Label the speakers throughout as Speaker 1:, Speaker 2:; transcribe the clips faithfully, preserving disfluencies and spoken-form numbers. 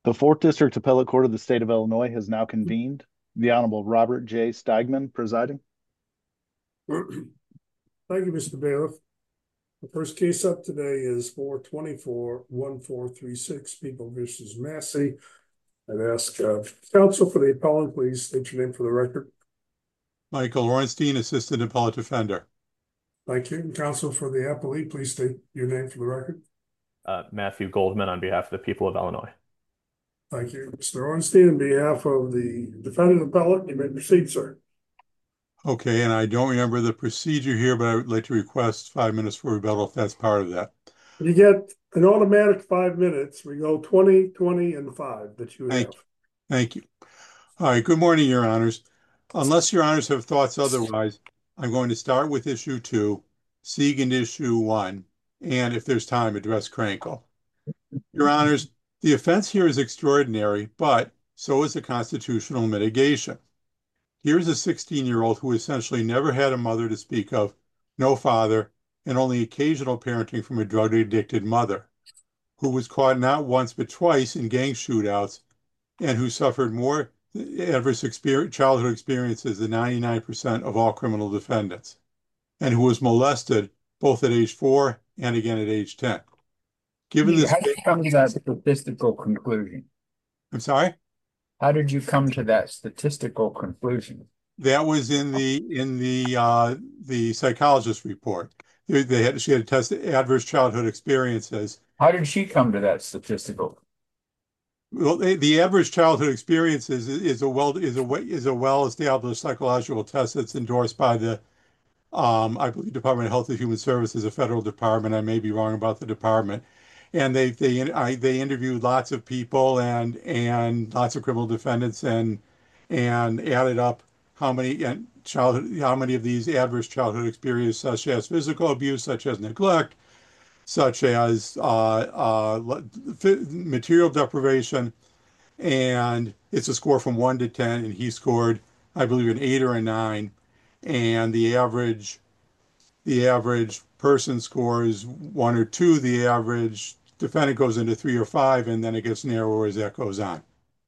Speaker 1: The Fourth District Appellate Court of the State of Illinois has now convened. The Honorable Robert J. Steigman presiding.
Speaker 2: Thank you, Mister Bailiff. The first case up today is four twenty-four, one four three six, People versus Massey. I'd ask uh, counsel for the appellant, please state your name for the record.
Speaker 3: Michael Ornstein, Assistant Appellate Defender.
Speaker 2: Thank you. And counsel for the appellee, please state your name for the record.
Speaker 4: Uh, Matthew Goldman on behalf of the people of Illinois.
Speaker 2: Thank you. Mister Ornstein, on behalf of the defendant appellant, you may proceed, sir.
Speaker 3: Okay, and I don't remember the procedure here, but I would like to request five minutes for rebuttal if that's part of that.
Speaker 2: You get an automatic five minutes. We go twenty, twenty, and five that you
Speaker 3: Thank
Speaker 2: have.
Speaker 3: you. Thank you. All right, good morning, Your Honors. Unless Your Honors have thoughts otherwise, I'm going to start with issue two, Siegand issue one, and if there's time, address Krankel. Your Honors, the offense here is extraordinary, but so is the constitutional mitigation. Here's a sixteen-year-old who essentially never had a mother to speak of, no father, and only occasional parenting from a drug-addicted mother, who was caught not once but twice in gang shootouts, and who suffered more adverse experience, childhood experiences than ninety-nine percent of all criminal defendants, and who was molested both at age four and again at age ten. Given this,
Speaker 5: how did you come to that statistical conclusion?
Speaker 3: I'm sorry?
Speaker 5: How did you come to that statistical conclusion?
Speaker 3: That was in the in the uh, the psychologist report. They, they had she had tested adverse childhood experiences.
Speaker 5: How did she come to that statistical?
Speaker 3: Well, they, the adverse childhood experiences is, is a well is a is a well established psychological test that's endorsed by the um, I believe Department of Health and Human Services, a federal department. I may be wrong about the department. And they they I, they interviewed lots of people and and lots of criminal defendants and and added up how many and childhood how many of these adverse childhood experiences, such as physical abuse, such as neglect, such as uh, uh, material deprivation, and it's a score from one to ten, and he scored, I believe, an eight or a nine, and the average the average person scores one or two, the average defendant goes into three or five, and then it gets narrower as that goes on.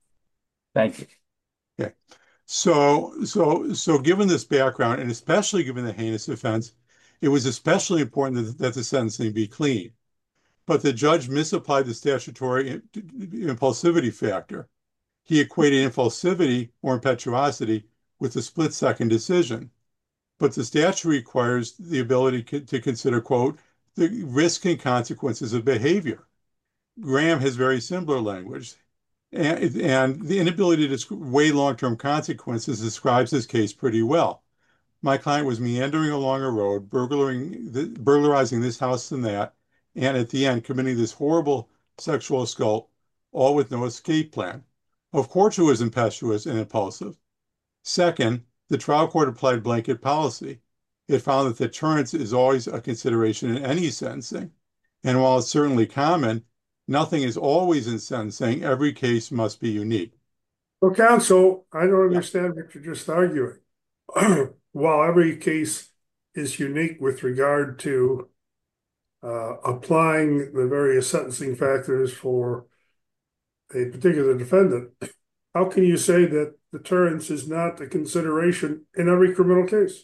Speaker 5: Thank you.
Speaker 3: Okay. So, so, so given this background, and especially given the heinous offense, it was especially important that, that the sentencing be clean. But the judge misapplied the statutory impulsivity factor. He equated impulsivity or impetuosity with a split-second decision. But the statute requires the ability to consider, quote, the risk and consequences of behavior. Graham has very similar language. And, and the inability to weigh long-term consequences describes this case pretty well. My client was meandering along a road, burglaring, the, burglarizing this house and that, and at the end committing this horrible sexual assault, all with no escape plan. Of course it was impetuous and impulsive. Second, the trial court applied blanket policy. It found that deterrence is always a consideration in any sentencing. And while it's certainly common, nothing is always in sentencing. Every case must be unique.
Speaker 2: Well, counsel, I don't understand yeah. what you're just arguing. While every case is unique with regard to uh, applying the various sentencing factors for a particular defendant, how can you say that deterrence is not a consideration in every criminal case?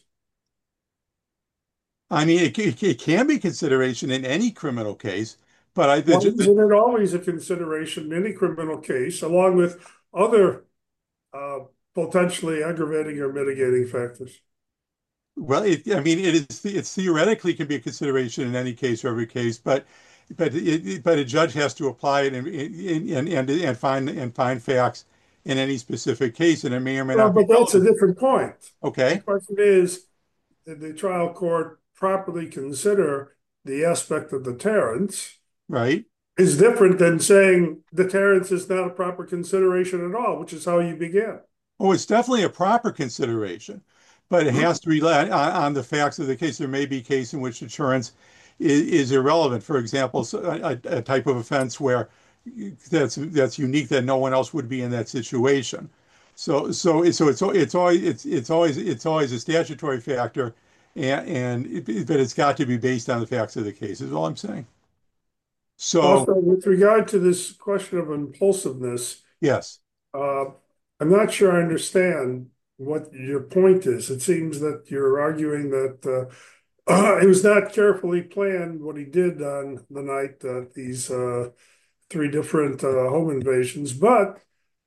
Speaker 3: I mean, it, it, it can be consideration in any criminal case, but I
Speaker 2: think isn't it always a consideration in any criminal case, along with other uh, potentially aggravating or mitigating factors?
Speaker 3: Well, it, I mean, it is it's theoretically can be a consideration in any case or every case, but but it, but a judge has to apply it and and and and find and find facts in any specific case, and it may or may
Speaker 2: well,
Speaker 3: not.
Speaker 2: But that's a different point.
Speaker 3: Okay.
Speaker 2: The question is, did the trial court properly consider the aspect of deterrence?
Speaker 3: Right.
Speaker 2: Is different than saying deterrence is not a proper consideration at all, which is how you began.
Speaker 3: Oh, it's definitely a proper consideration, but it has to rely on, on the facts of the case. There may be a case in which deterrence is, is irrelevant. For example, a, a type of offense where that's that's unique that no one else would be in that situation. So so so it's it's always it's it's always it's always a statutory factor, and and it, but it's got to be based on the facts of the case. Is all I'm saying. So,
Speaker 2: Also, with regard to this question of impulsiveness,
Speaker 3: yes.
Speaker 2: uh, I'm not sure I understand what your point is. It seems that you're arguing that uh, it was not carefully planned what he did on the night that these uh, three different uh, home invasions. But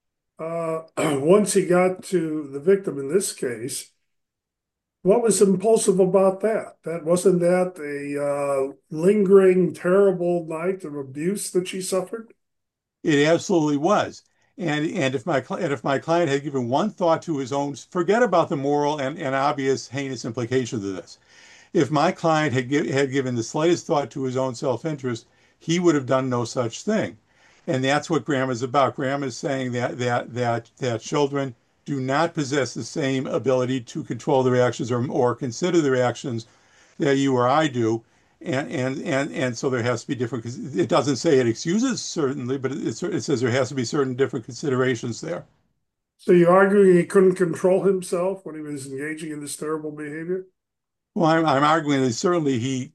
Speaker 2: uh, once he got to the victim in this case, what was impulsive about that? That wasn't that a uh, lingering, terrible night of abuse that she suffered?
Speaker 3: It absolutely was. And and if my and if my client had given one thought to his own, forget about the moral and, and obvious heinous implications of this. If my client had give, had given the slightest thought to his own self-interest, he would have done no such thing. And that's what Graham is about. Graham is saying that that that that children do not possess the same ability to control their actions or or consider their actions that you or I do. And and and and so there has to be different. It doesn't say it excuses certainly, but it, it says there has to be certain different considerations there.
Speaker 2: So you're arguing he couldn't control himself when he was engaging in this terrible behavior?
Speaker 3: Well, I'm, I'm arguing that certainly he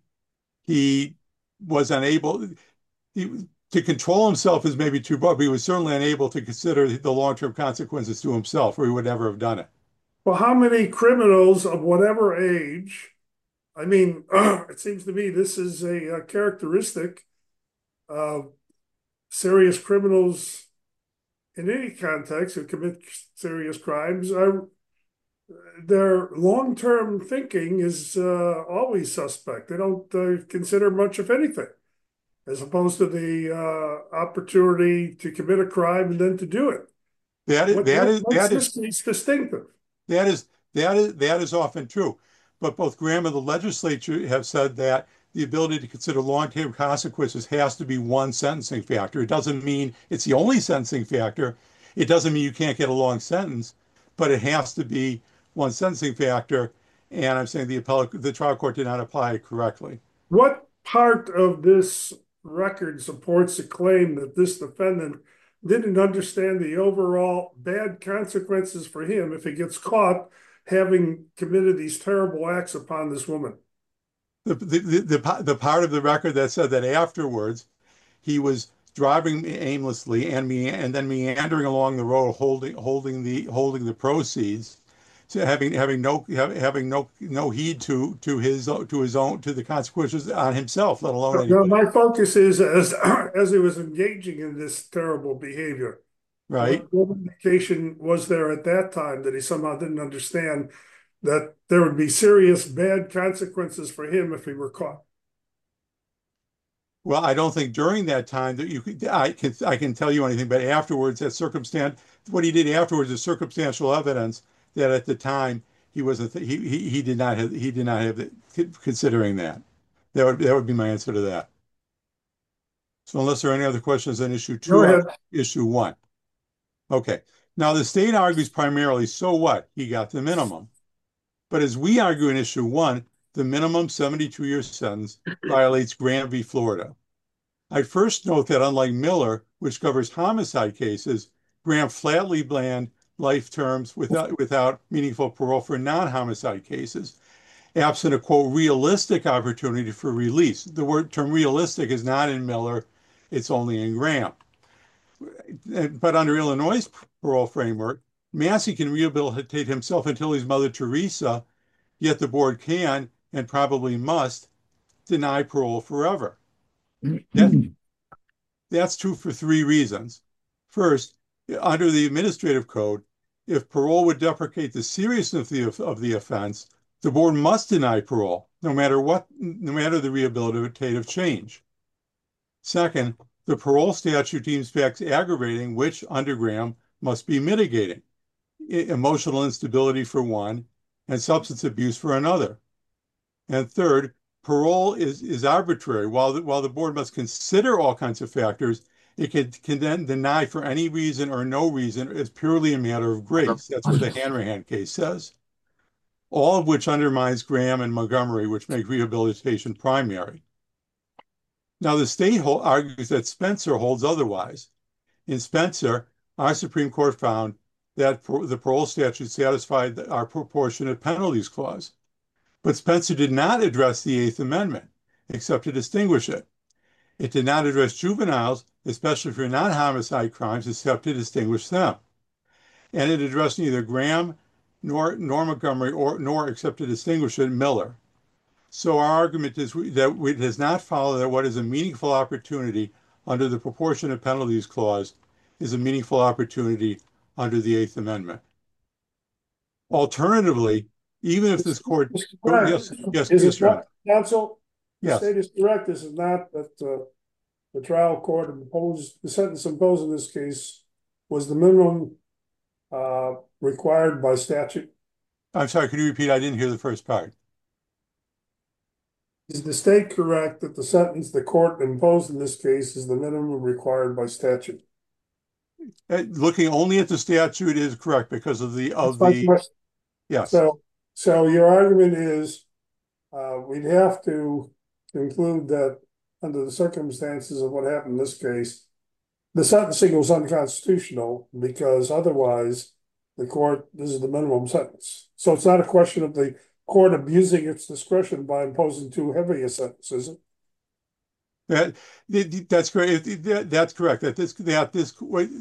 Speaker 3: he was unable he, to control himself is maybe too broad, but he was certainly unable to consider the long-term consequences to himself, or he would never have done it.
Speaker 2: Well, how many criminals of whatever age? I mean, it seems to me this is a, a characteristic of serious criminals in any context who commit serious crimes. Are their long-term thinking is uh, always suspect. They don't uh, consider much of anything, as opposed to the uh, opportunity to commit a crime and then to do it.
Speaker 3: That is
Speaker 2: What,
Speaker 3: that
Speaker 2: what,
Speaker 3: is
Speaker 2: what's
Speaker 3: that
Speaker 2: this
Speaker 3: is
Speaker 2: distinctive?
Speaker 3: that is that is that is often true. But both Graham and the legislature have said that the ability to consider long-term consequences has to be one sentencing factor. It doesn't mean it's the only sentencing factor. It doesn't mean you can't get a long sentence, but it has to be one sentencing factor. And I'm saying the appellate, the trial court did not apply it correctly.
Speaker 2: What part of this record supports the claim that this defendant didn't understand the overall bad consequences for him if he gets caught having committed these terrible acts upon this woman?
Speaker 3: The, the, the, the, the part of the record that said that afterwards he was driving aimlessly and me and then meandering along the road holding holding the holding the proceeds, so having having no having no no heed to to his to his own to the consequences on himself, let alone
Speaker 2: Now,
Speaker 3: anybody.
Speaker 2: my focus is as as he was engaging in this terrible behavior.
Speaker 3: Right?
Speaker 2: What, what indication was there at that time that he somehow didn't understand that there would be serious bad consequences for him if he were caught?
Speaker 3: Well, I don't think during that time that you could, I can I can tell you anything, but afterwards, that circumstance, what he did afterwards is circumstantial evidence that at the time he wasn't he he, he did not have he did not have the, considering that. That would that would be my answer to that. So unless there are any other questions on issue
Speaker 2: Go
Speaker 3: two,
Speaker 2: ahead.
Speaker 3: issue one. Okay. Now the state argues primarily, so what? He got the minimum. But as we argue in issue one, the minimum seventy-two year sentence violates Graham v. Florida. I'd first note that unlike Miller, which covers homicide cases, Graham flatly banned life terms without, without meaningful parole for non-homicide cases, absent a, quote, realistic opportunity for release. The word term realistic is not in Miller, it's only in Graham. But under Illinois' parole framework, Massey can rehabilitate himself until he's Mother Teresa, yet the board can, and probably must, deny parole forever. That, that's true for three reasons. First, under the administrative code, if parole would deprecate the seriousness of the, of the offense, the board must deny parole, no matter what, no matter the rehabilitative change. Second, the parole statute deems facts aggravating, which under Graham must be mitigating. Emotional instability for one, and substance abuse for another. And third, parole is, is arbitrary. While the, while the board must consider all kinds of factors, it can, can then deny for any reason or no reason. It's purely a matter of grace. That's what the Hanrahan case says. All of which undermines Graham and Montgomery, which make rehabilitation primary. Now, the state argues that Spencer holds otherwise. In Spencer, our Supreme Court found that the parole statute satisfied our proportionate penalties clause. But Spencer did not address the Eighth Amendment, except to distinguish it. It did not address juveniles, especially for non-homicide crimes, except to distinguish them. And it addressed neither Graham nor, nor Montgomery, or nor, except to distinguish it, Miller. So our argument is that it does not follow that what is a meaningful opportunity under the Proportionate Penalties Clause is a meaningful opportunity under the Eighth Amendment. Alternatively, even if this court,
Speaker 2: Mister
Speaker 3: oh,
Speaker 2: Brown,
Speaker 3: yes, yes,
Speaker 2: is
Speaker 3: yes,
Speaker 2: it
Speaker 3: Your Honor.
Speaker 2: not, counsel? The
Speaker 3: Yes.
Speaker 2: state is correct. This is not that uh, the trial court imposed, the sentence imposed in this case was the minimum uh, required by statute.
Speaker 3: I'm sorry, could you repeat? I didn't hear the first part.
Speaker 2: Is the state correct that the sentence the court imposed in this case is the minimum required by statute?
Speaker 3: Uh, looking only at the statute is correct because of the of
Speaker 2: That's my
Speaker 3: the
Speaker 2: question.
Speaker 3: yes.
Speaker 2: So, so your argument is uh, we'd have to conclude that under the circumstances of what happened in this case, the sentencing was unconstitutional because otherwise the court, this is the minimum sentence. So it's not a question of the court abusing its discretion by imposing too heavy a sentence, is it?
Speaker 3: That, that that's correct. That, that's correct. That this that this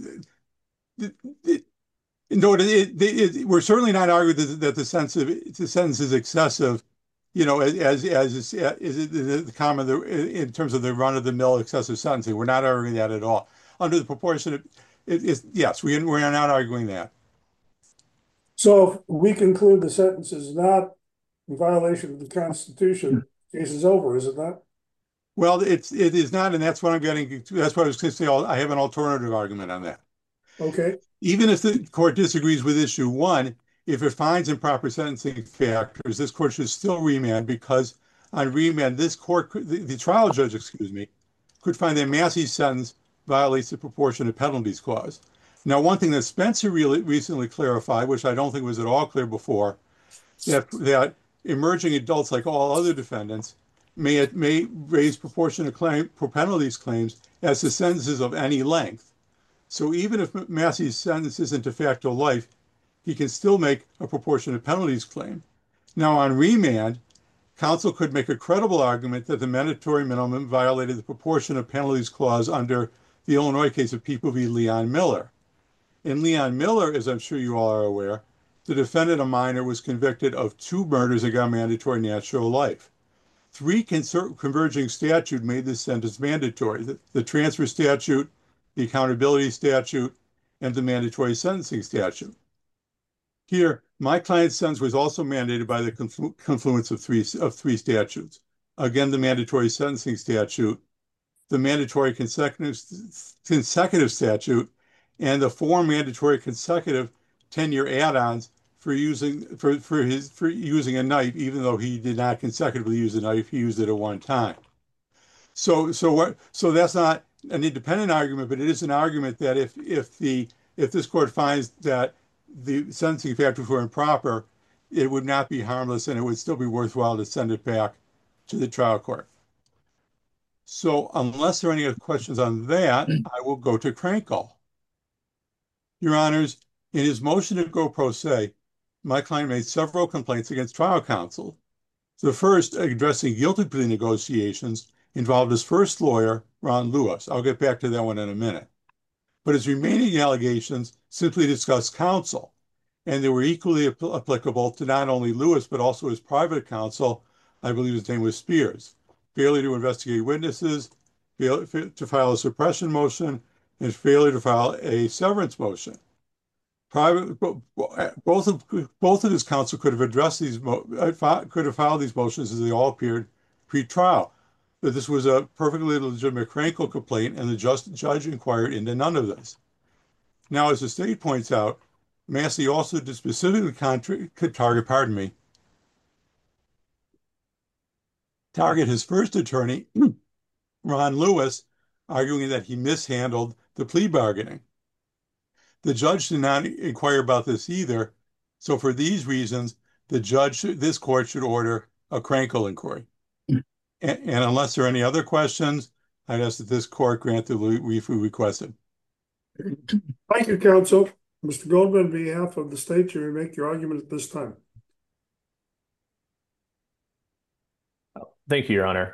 Speaker 3: it, it, no, it, it, it, we're certainly not arguing that, that the sentence of the sentence is excessive. You know, as as as is, is the common in terms of the run of the mill excessive sentencing. We're not arguing that at all. Under the proportionate, it is yes, we we're not arguing that.
Speaker 2: So if we conclude the sentence is not in violation of the Constitution, case is over, is it not?
Speaker 3: Well, it's it is not, and that's what I'm getting to. That's what I was going to say. I have an alternative argument on that.
Speaker 2: Okay.
Speaker 3: Even if the court disagrees with issue one, if it finds improper sentencing factors, this court should still remand because on remand, this court, the, the trial judge, excuse me, could find that Massey's sentence violates the Proportionate Penalties Clause. Now, one thing that Spencer really recently clarified, which I don't think was at all clear before, that that emerging adults, like all other defendants, may may raise proportionate claim for penalties claims as to sentences of any length. So even if Massey's sentence isn't de facto life, he can still make a proportionate penalties claim. Now on remand, counsel could make a credible argument that the mandatory minimum violated the Proportionate Penalties Clause under the Illinois case of People v. Leon Miller. In Leon Miller, as I'm sure you all are aware, the defendant, a minor, was convicted of two murders that got mandatory natural life. Three converging statutes made this sentence mandatory: the, the transfer statute, the accountability statute, and the mandatory sentencing statute. Here, my client's sentence was also mandated by the conflu confluence of three of three statutes. Again, the mandatory sentencing statute, the mandatory consecutive consecutive statute, and the four mandatory consecutive ten-year add-ons for using for for his for using a knife, even though he did not consecutively use a knife, he used it at one time. So so what so that's not an independent argument, but it is an argument that if if the if this court finds that the sentencing factors were improper, it would not be harmless and it would still be worthwhile to send it back to the trial court. So unless there are any other questions on that, I will go to Krankel. Your Honors, in his motion to go pro se, my client made several complaints against trial counsel. The first, addressing guilty plea negotiations, involved his first lawyer, Ron Lewis. I'll get back to that one in a minute. But his remaining allegations simply discussed counsel, and they were equally ap applicable to not only Lewis, but also his private counsel. I believe his name was Spears. Failure to investigate witnesses, failure to file a suppression motion, and failure to file a severance motion. Private, both of both of his counsel could have addressed these, could have filed these motions as they all appeared pre-trial. But this was a perfectly legitimate Krankel complaint, and the just, judge inquired into none of this. Now, as the state points out, Massey also did specifically target, pardon me, target his first attorney, Ron Lewis, arguing that he mishandled the plea bargaining. The judge did not inquire about this either. So for these reasons, the judge, this court should order a Krankel inquiry. And, and unless there are any other questions, I'd ask that this court grant the relief we requested.
Speaker 2: Thank you, counsel. Mister Goldman, on behalf of the state, you may make your argument at this time.
Speaker 4: Thank you, Your Honor.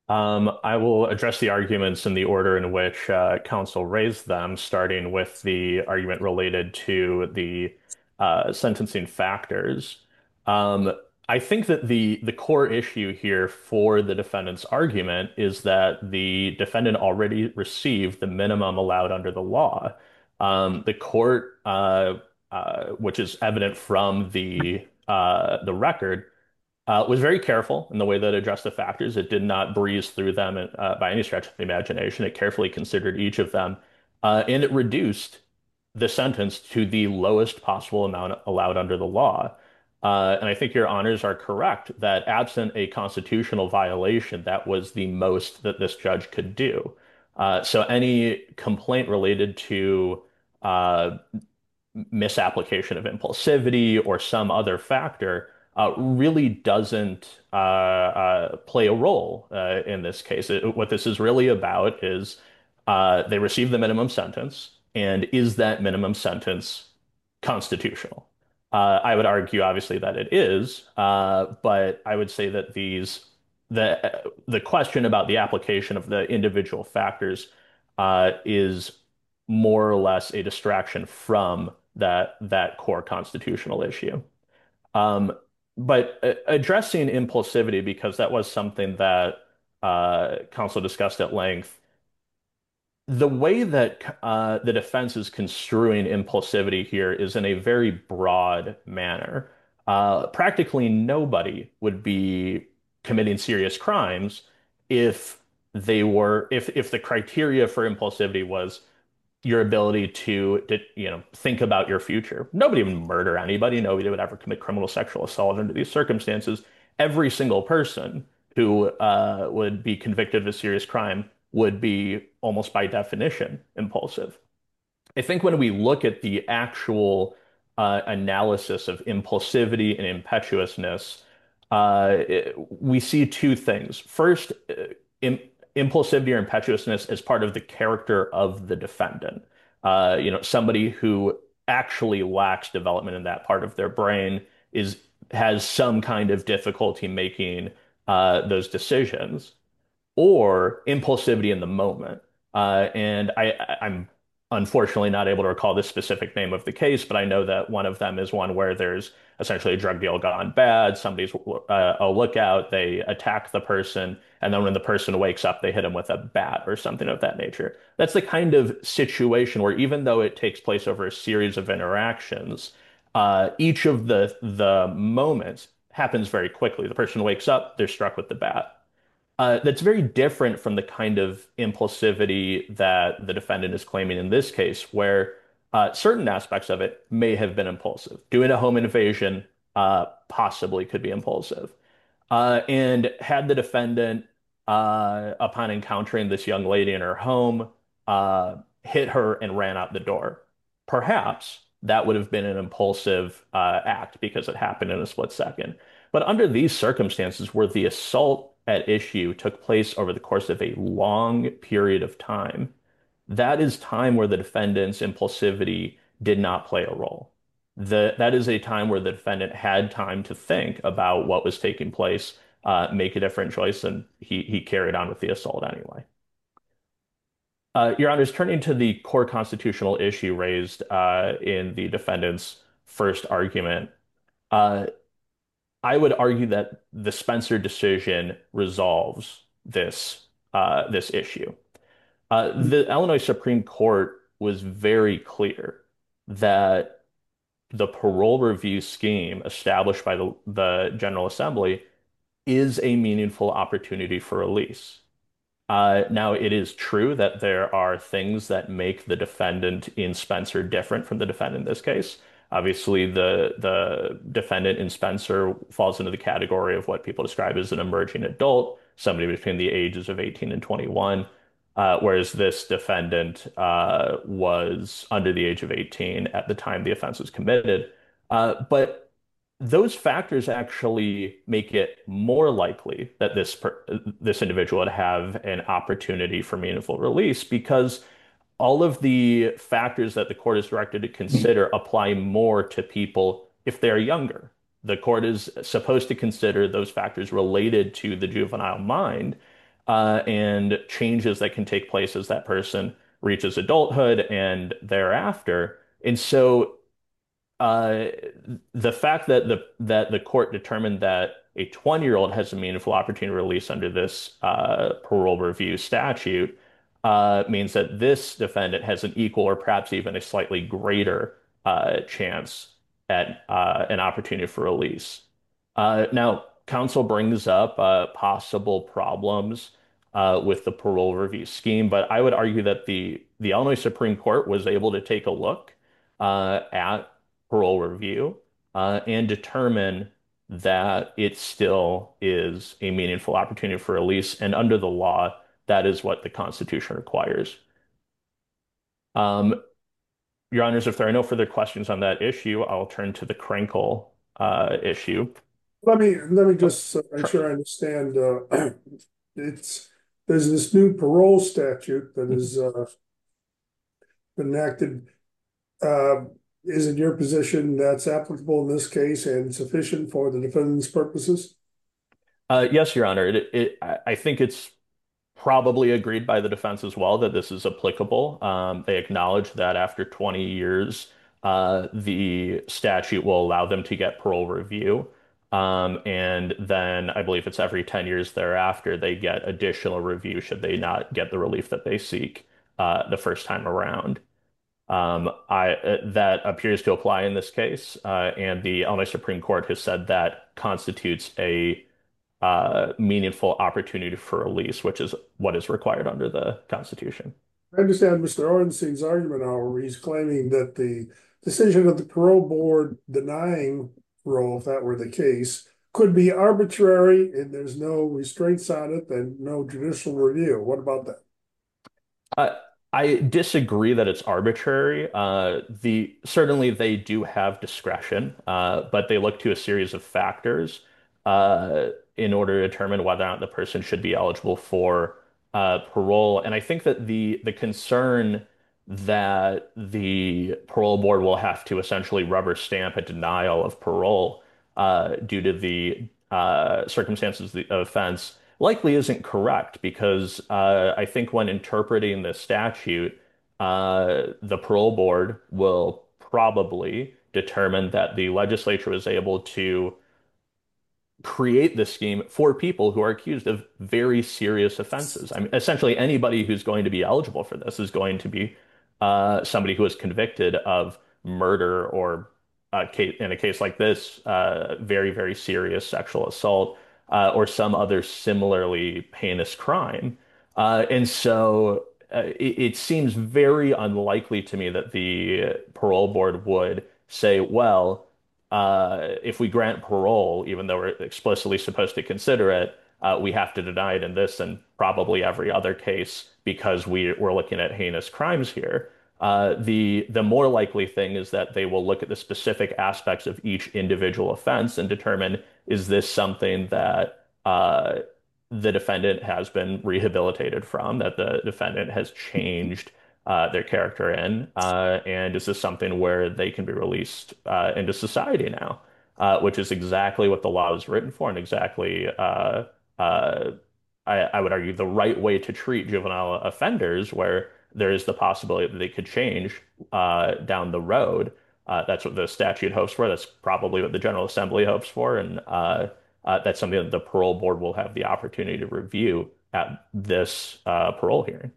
Speaker 4: Um, I will address the arguments in the order in which uh, counsel raised them, starting with the argument related to the uh, sentencing factors. Um, I think that the the core issue here for the defendant's argument is that the defendant already received the minimum allowed under the law. Um, the court, uh, uh, which is evident from the uh, the record, uh, was very careful in the way that it addressed the factors. It did not breeze through them uh, by any stretch of the imagination. It carefully considered each of them, uh, and it reduced the sentence to the lowest possible amount allowed under the law. Uh, and I think your honors are correct that absent a constitutional violation, that was the most that this judge could do. Uh, so any complaint related to uh, misapplication of impulsivity or some other factor uh, really doesn't uh, uh, play a role uh, in this case. It, what this is really about is uh, they receive the minimum sentence, and is that minimum sentence constitutional? Uh, I would argue, obviously, that it is, uh, but I would say that these the the question about the application of the individual factors uh, is more or less a distraction from that that core constitutional issue. Um, but uh, addressing impulsivity, because that was something that uh, counsel discussed at length, the way that uh, the defense is construing impulsivity here is in a very broad manner. Uh, practically nobody would be committing serious crimes if they were if if the criteria for impulsivity was your ability to, to, you know, think about your future. Nobody would murder anybody. Nobody would ever commit criminal sexual assault under these circumstances. Every single person who uh, would be convicted of a serious crime would be almost by definition impulsive. I think when we look at the actual uh, analysis of impulsivity and impetuousness, uh, it- we see two things. First, uh, im impulsivity or impetuousness as part of the character of the defendant. Uh, you know, somebody who actually lacks development in that part of their brain is has some kind of difficulty making uh, those decisions or impulsivity in the moment. Uh, and I, I- am unfortunately not able to recall the specific name of the case, but I know that one of them is one where there's essentially a drug deal gone bad. Somebody's uh, a lookout, they attack the person, and then when the person wakes up, they hit him with a bat or something of that nature. That's the kind of situation where even though it takes place over a series of interactions, uh, each of the the moments happens very quickly. The person wakes up, they're struck with the bat. Uh, that's very different from the kind of impulsivity that the defendant is claiming in this case, where uh, certain aspects of it may have been impulsive. Doing a home invasion uh, possibly could be impulsive. Uh, and had the defendant, uh, upon encountering this young lady in her home, uh, hit her and ran out the door, perhaps that would have been an impulsive uh, act because it happened in a split second. But under these circumstances, where the assault at issue took place over the course of a long period of time, that is time where the defendant's impulsivity did not play a role. The, that is a time where the defendant had time to think about what was taking place, uh, make a different choice, and he, he carried on with the assault anyway. Uh, Your Honor, turning to the core constitutional issue raised uh, in the defendant's first argument, uh, I would argue that the Spencer decision resolves this uh, this issue. Uh, the Illinois Supreme Court was very clear that the parole review scheme established by the, the General Assembly is a meaningful opportunity for release. Uh, now, it is true that there are things that make the defendant in Spencer different from the defendant in this case. Obviously, the the defendant in Spencer falls into the category of what people describe as an emerging adult, somebody between the ages of eighteen and twenty-one, uh, whereas this defendant uh, was under the age of eighteen at the time the offense was committed. Uh, but those factors actually make it more likely that this per this individual would have an opportunity for meaningful release because all of the factors that the court is directed to consider apply more to people if they're younger. The court is supposed to consider those factors related to the juvenile mind uh, and changes that can take place as that person reaches adulthood and thereafter. And so uh, the fact that the that the court determined that a twenty-year-old has a meaningful opportunity to release under this uh, parole review statute uh, means that this defendant has an equal or perhaps even a slightly greater uh, chance at uh, an opportunity for release. Uh, now, counsel brings up uh, possible problems uh, with the parole review scheme, but I would argue that the the Illinois Supreme Court was able to take a look uh, at parole review uh, and determine that it still is a meaningful opportunity for release. And under the law, that is what the Constitution requires. Um, Your Honors, if there are no further questions on that issue, I'll turn to the Krenkel uh, issue.
Speaker 2: Let me let me
Speaker 4: Oh,
Speaker 2: just uh, make
Speaker 4: sure.
Speaker 2: sure I understand. Uh, it's there's this new parole statute that
Speaker 4: Mhm.
Speaker 2: is uh, enacted. Uh, is it your position that's applicable in this case and sufficient for the defendant's purposes?
Speaker 4: Uh, yes, Your Honor. It, it, I I think it's probably agreed by the defense as well that this is applicable. Um, they acknowledge that after twenty years, uh, the statute will allow them to get parole review. Um, and then I believe it's every ten years thereafter, they get additional review should they not get the relief that they seek uh, the first time around. Um, I uh, That appears to apply in this case, uh, and the Illinois Supreme Court has said that constitutes a uh, meaningful opportunity for release, which is what is required under the Constitution.
Speaker 2: I understand Mister Ornstein's argument, however, he's claiming that the decision of the parole board denying parole, if that were the case, could be arbitrary and there's no restraints on it and no judicial review. What about that?
Speaker 4: Uh, I disagree that it's arbitrary. Uh, the certainly they do have discretion, uh, but they look to a series of factors uh, in order to determine whether or not the person should be eligible for uh, parole. And I think that the the concern that the parole board will have to essentially rubber stamp a denial of parole uh, due to the uh, circumstances of the offense likely isn't correct because uh, I think when interpreting the statute, uh, the parole board will probably determine that the legislature was able to create this scheme for people who are accused of very serious offenses. I mean, essentially anybody who's going to be eligible for this is going to be uh, somebody who is convicted of murder or uh, case, in a case like this, uh, very, very serious sexual assault uh, or some other similarly heinous crime. Uh, and so uh, it, it seems very unlikely to me that the parole board would say, well, uh, if we grant parole, even though we're explicitly supposed to consider it, uh, we have to deny it in this and probably every other case because we, we're looking at heinous crimes here. Uh, the the more likely thing is that they will look at the specific aspects of each individual offense and determine is this something that uh, the defendant has been rehabilitated from, that the defendant has changed uh, their character in? Uh, and is this something where they can be released uh, into society now? Uh, which is exactly what the law is written for, and exactly, uh, uh, I, I would argue, the right way to treat juvenile offenders, where there is the possibility that they could change uh, down the road. Uh, that's what the statute hopes for. That's probably what the General Assembly hopes for, and uh, uh, that's something that the parole board will have the opportunity to review at this uh, parole hearing.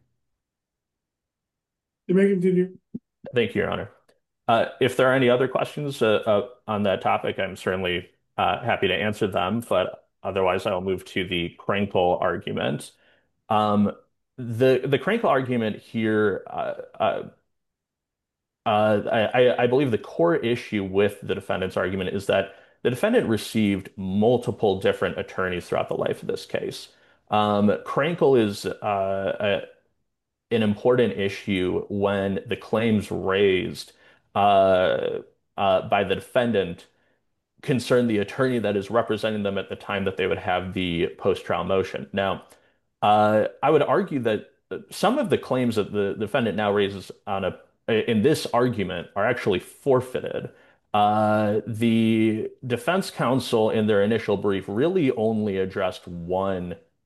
Speaker 2: You may continue.
Speaker 4: Thank you, Your Honor. Uh, if there are any other questions uh, uh, on that topic, I'm certainly uh, happy to answer them, but otherwise I'll move to the Krenkel argument. Um, the the Krenkel argument here, uh, uh, uh, I, I believe the core issue with the defendant's argument is that the defendant received multiple different attorneys throughout the life of this case. Um, Krenkel is uh, an important issue when the claims raised uh, uh, by the defendant concern the attorney that is representing them at the time that they would have the post-trial motion. Now, uh, I would argue that some of the claims that the defendant now raises on a in this argument are actually forfeited. Uh, the defense counsel in their initial brief really only addressed one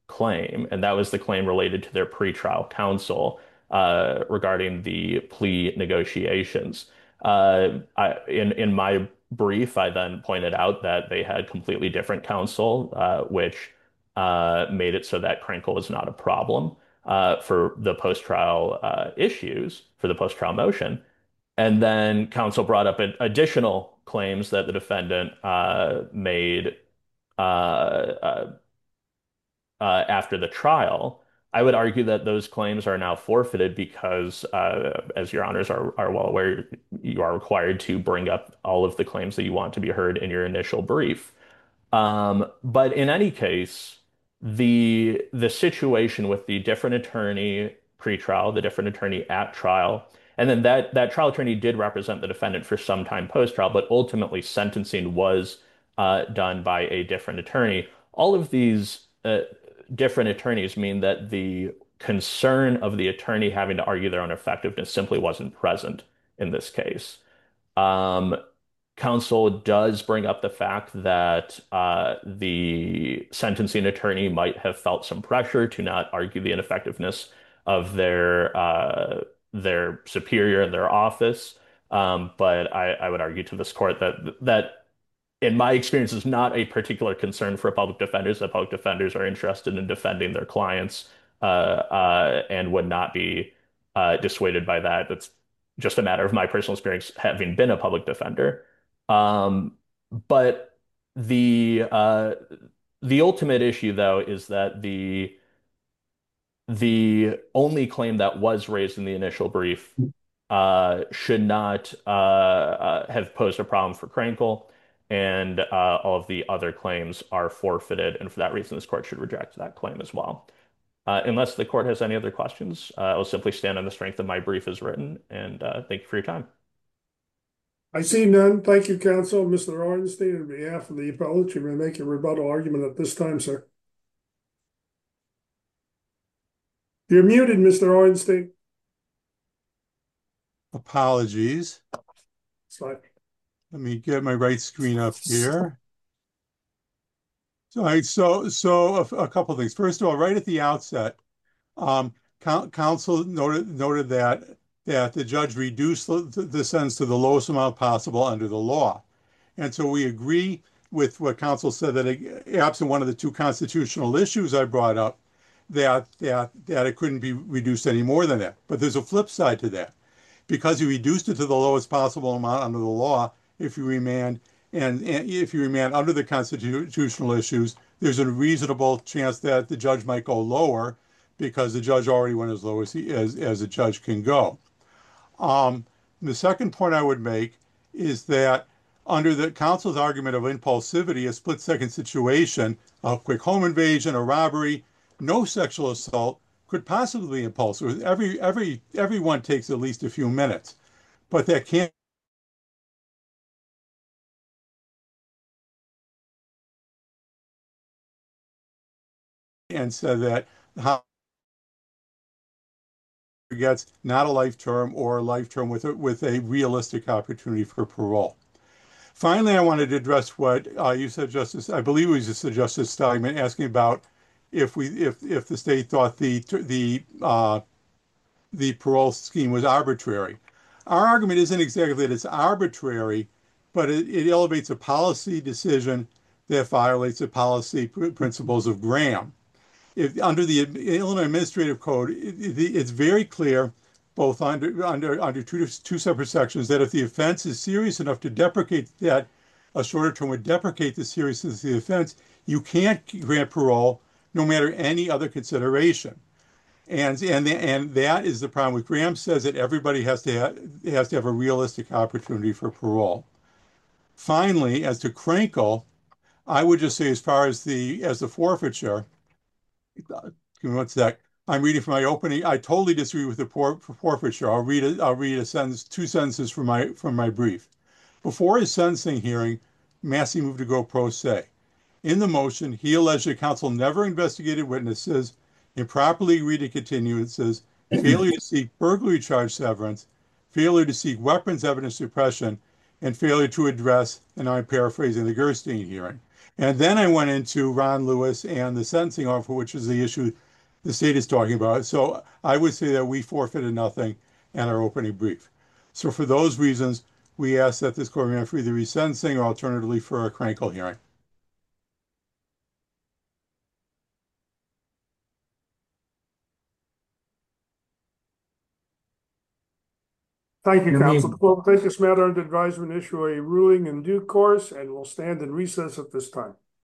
Speaker 4: claim, and that was the claim related to their pretrial counsel uh, regarding the plea negotiations. Uh, I, in in my brief, I then pointed out that they had completely different counsel, uh, which uh, made it so that Krinkle was not a problem uh, for the post-trial uh, issues, for the post-trial motion. And then counsel brought up ad- additional claims that the defendant uh, made uh, uh, uh, after the trial. I would argue that those claims are now forfeited because, uh, as your honors are, are well aware, you are required to bring up all of the claims that you want to be heard in your initial brief. Um, but in any case, the the situation with the different attorney pre-trial, the different attorney at trial, and then that that trial attorney did represent the defendant for some time post-trial, but ultimately sentencing was uh, done by a different attorney. All of these uh, different attorneys mean that the concern of the attorney having to argue their own effectiveness simply wasn't present in this case. Um, Counsel does bring up the fact that uh, the sentencing attorney might have felt some pressure to not argue the ineffectiveness of their uh, their superior in their office. Um, but I, I would argue to this court that that in my experience, is not a particular concern for public defenders. That public defenders are interested in defending their clients uh, uh, and would not be uh, dissuaded by that. That's just a matter of my personal experience having been a public defender. Um, but the uh, the ultimate issue, though, is that the the only claim that was raised in the initial brief uh, should not uh, uh, have posed a problem for Krankel, and uh, all of the other claims are forfeited, and for that reason, this court should reject that claim as well. Uh, unless the court has any other questions, uh, I'll simply stand on the strength of my brief as written, and uh, thank you for your time.
Speaker 2: I see none. Thank you, counsel. Mister Ornstein, on behalf of the appellate, you may make your rebuttal argument at this time, sir. You're muted, Mister Ornstein.
Speaker 3: Apologies.
Speaker 2: Slide.
Speaker 3: Let me get my right screen up here. So, I, so, so a, a couple of things. First of all, right at the outset, um, counsel noted noted that that the judge reduced the, the sentence to the lowest amount possible under the law, and so we agree with what counsel said that absent one of the two constitutional issues I brought up, that that that it couldn't be reduced any more than that. But there's a flip side to that. Because you reduced it to the lowest possible amount under the law, if you remand and, and if you remand under the constitutional issues, there's a reasonable chance that the judge might go lower because the judge already went as low as he as, as a judge can go. Um, the second point I would make is that under the counsel's argument of impulsivity, a split-second situation, a quick home invasion, a robbery, no sexual assault could possibly be impulsive. Every every everyone takes at least a few minutes, but that can't. And said that how gets not a life term or a life term with a, with a realistic opportunity for parole. Finally, I wanted to address what uh, you said, Justice. I believe it was just Justice Steigman asking about if we if if the state thought the the uh, the parole scheme was arbitrary. Our argument isn't exactly that it's arbitrary, but it, it elevates a policy decision that violates the policy pr principles of Graham. If under the Illinois Administrative Code, it, it, it's very clear, both under under under two two separate sections, that if the offense is serious enough to deprecate that, a shorter term would deprecate the seriousness of the offense, you can't grant parole no matter any other consideration. And and and that is the problem with Graham. Says that everybody has to have, has to have a realistic opportunity for parole. Finally, as to Krankel, I would just say as far as the as the forfeiture, give me one sec. I'm reading from my opening. I totally disagree with the for, forfeiture. I'll read it. I'll read a sentence, two sentences from my from my brief. Before his sentencing hearing, Massey moved to go pro se. In the motion, he alleged that counsel never investigated witnesses, improperly agreed to continuances, failure to seek burglary charge severance, failure to seek weapons evidence suppression, and failure to address, and I'm paraphrasing, the Gerstein hearing. And then I went into Ron Lewis and the sentencing offer, which is the issue the state is talking about. So I would say that we forfeited nothing in our opening brief. So for those reasons, we ask that this court remand for either resentencing or alternatively for a Krankel hearing.
Speaker 2: Thank you,
Speaker 5: You
Speaker 2: counsel.
Speaker 5: mean-
Speaker 2: We'll take this matter under advisement, issue a ruling in due course, and we'll stand in recess at this time.